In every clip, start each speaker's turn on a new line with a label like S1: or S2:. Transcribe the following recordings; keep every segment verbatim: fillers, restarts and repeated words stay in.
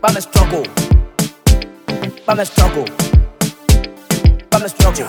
S1: By me struggle, by me struggle, by me struggle.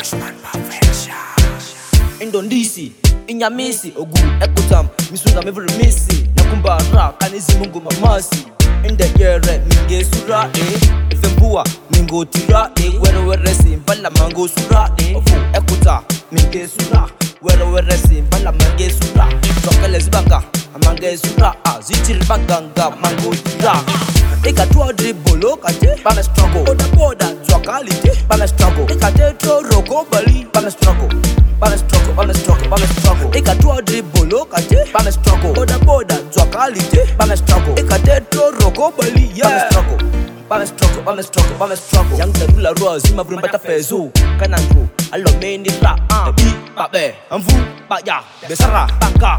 S1: Indonesia, Inyamisi, Ogu, Ekutam, Misuna Mivri Misi, Nakumba Ra, Kanizi Mungu Mamasi. In the year, Minge Sura, eh? Fembua, Mingo Tira, eh? Where we're racing, Bala Mango Sura, eh? Ekuta, Minge Sura, where we're racing, Bala Mange Sura, Chocolate Banga, Amange Sura, Zichir Baganga, Mango Tira. Eka tuwa dribolo kate, pa me struggle. Oda boda, zwakalite, pa me struggle. Eka tetro roko bali, pa me struggle. Pa me struggle, pa me struggle, pa me struggle. Eka tuwa dribolo kate, pa me struggle. Oda boda, zwakalite, pa me struggle. Eka tetro roko bali, yeah. Pa me struggle, pa me struggle, pa me struggle, pa me struggle. Yang terula roa zima brumbata fezo, kanandro. Alo meni ra, bi pa be, amvu pa ya, besara baka.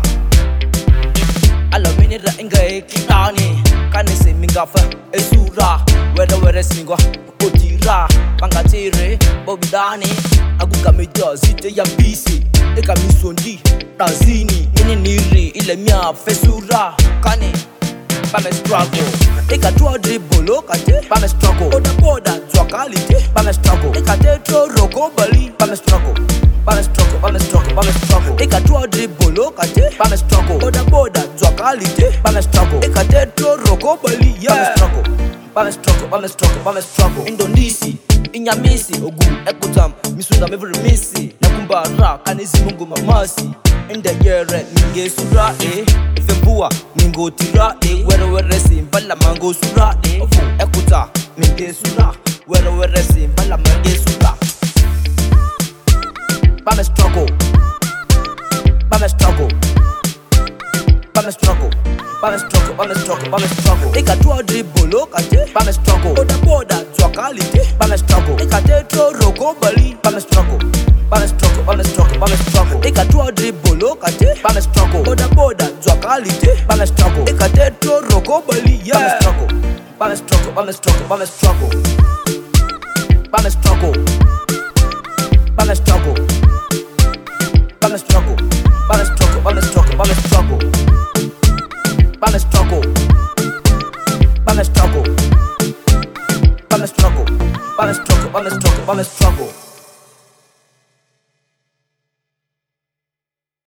S1: Alo meni ra inga kitani. Kanese mingafa esura weda were singwa otira pangatire bobidani aguka meja zite ya bisi eka misondi tazini ini niri ile mia fesura kane pa me struggle eka tuwa dribolo kate pa me struggle oda boda zwakalite pa me struggle eka tetro roko bali pa me struggle pa me struggle pa me struggle pa me struggle eka tuwa dribolo kate pa me struggle oda boda zwakalite pa me struggle eka tetro roko bali yeah. Pa me struggle, pa me struggle, pa me struggle. Indonesia, Inyamisi, Ogu, Ekutam, Misuna Mivri Misi, Nakumba Ra, Kanizi Mungu Mamasi. In the year, Minge Sura, eh? Fembua, Mingo Tira, eh? Where we're racing, Bala Mango Sura, eh? Ekuta, Minge Sura, where we're racing, Bala Mange Sura. Pa me struggle, pa me struggle, pa me struggle. Pa me struggle, pa me struggle, pa me struggle. Eka tuwa dribolo kate, pa me struggle. Oda boda, zwakalite, pa me struggle. Eka tetro roko bali, pa me struggle. Pa me struggle, pa me struggle, pa me struggle. Eka tuwa dribolo kate, pa me struggle. Oda boda, zwakalite, pa me struggle. Eka tetro roko bali, yeah. Pa me struggle, pa me struggle, pa me struggle. Pa me struggle, pa me struggle. Pa me struggle, pa me struggle, pa me struggle, pa me struggle. Pa me struggle, pa me struggle, pa me struggle, pa me struggle, pa me struggle, pa me struggle.